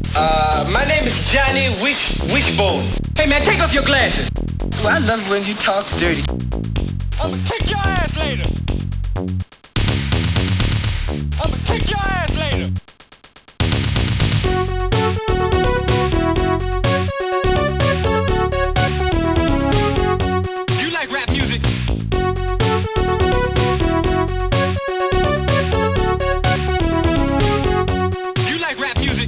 My name is Johnny Wishbone. Hey man, take off your glasses. Well, I love when you talk dirty. I'ma kick your ass later. I'ma kick your ass later. You like rap music? You like rap music?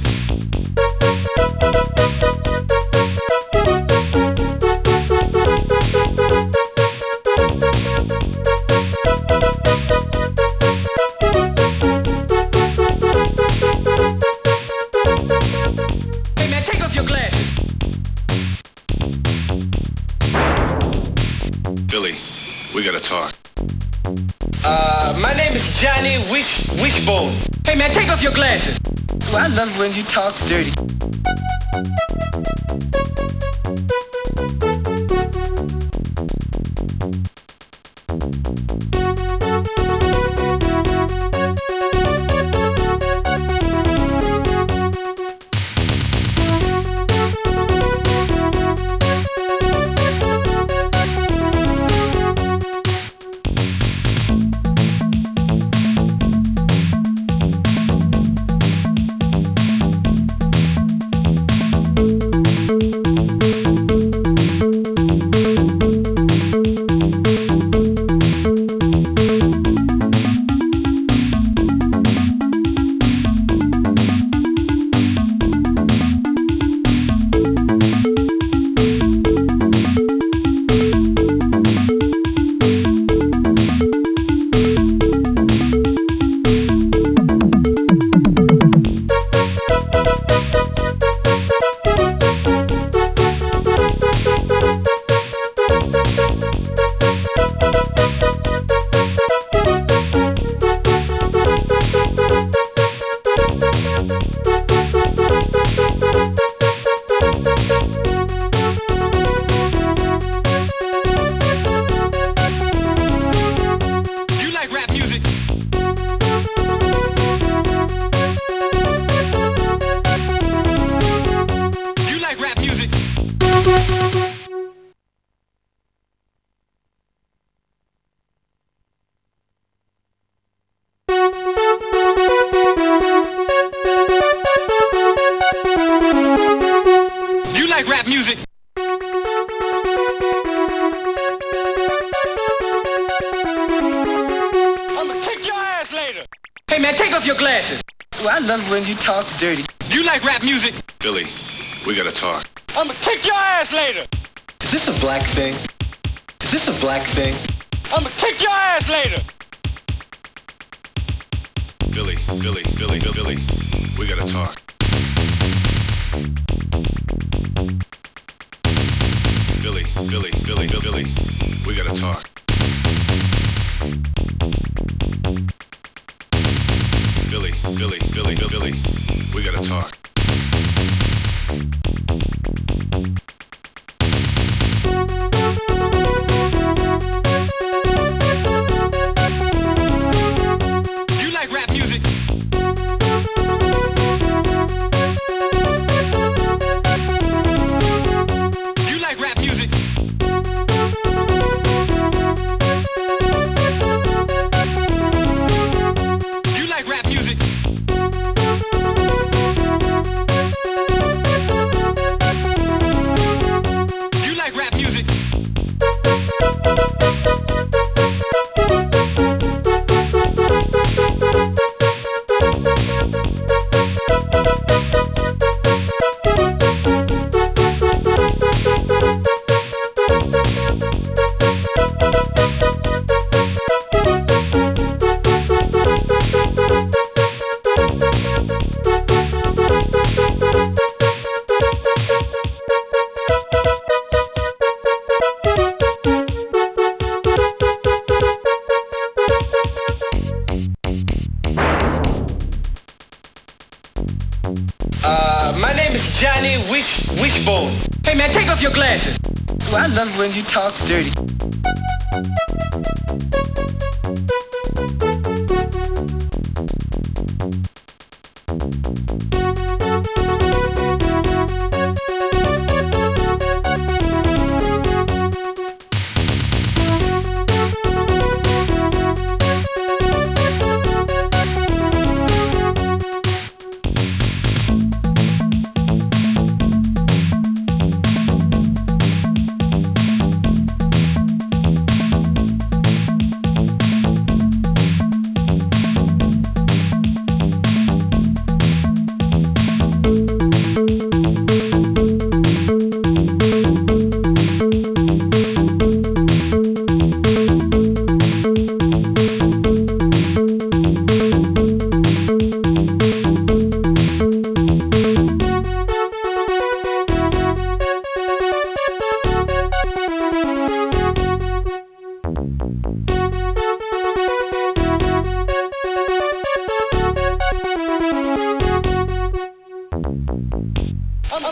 Hey man, take off your glasses. Billy, we gotta talk. My name is Johnny Wishbone. Hey man, take off your glasses. Well, I love when you talk dirty. Hey man, take off your glasses. Well, I love when you talk dirty. You like rap music? Billy, we gotta talk. I'ma kick your ass later. Is this a black thing? Is this a black thing? I'ma kick your ass later. Billy, we gotta talk. Billy, we gotta talk. Billy, we gotta talk. You like rap music? You like rap music? You like rap music? You like rap music? My name is Johnny Wishbone. Hey man, take off your glasses. Well, I love when you talk dirty.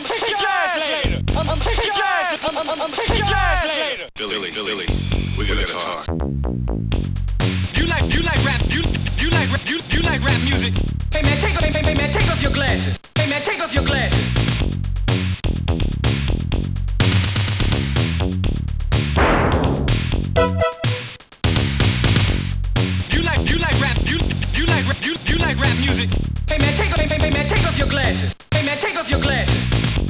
I'm taking gas later. I'm taking gas. I'm taking gas later. Billy, we gotta talk. You like rap? You like rap music? Hey man, take off your glasses. Hey man, take off your glasses. You like rap? You like rap music? Hey man, take off your glasses. Hey man, take off your glasses.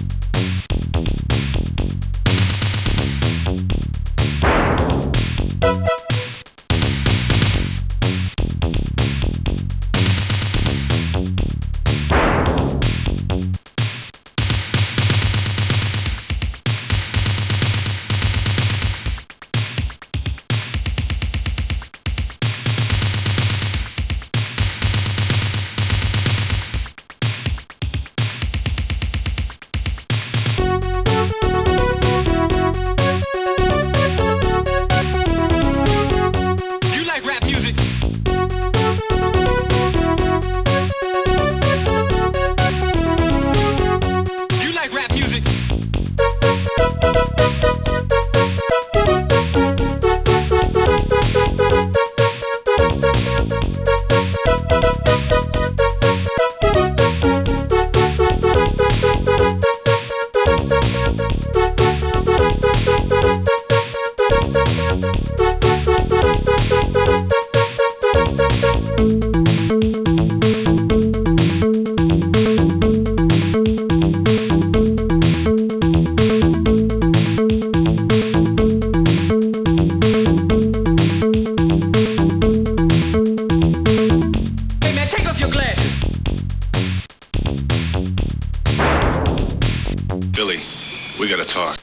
Billy, we gotta talk.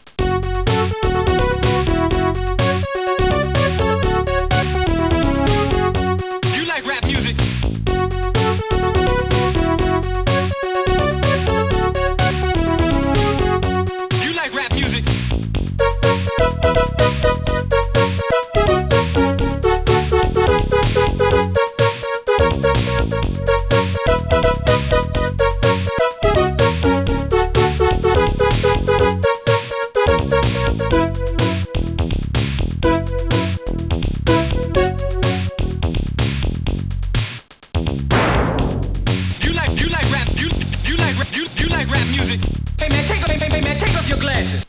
You like rap music? You like rap music? You like rap music? Hey man, take off your glasses.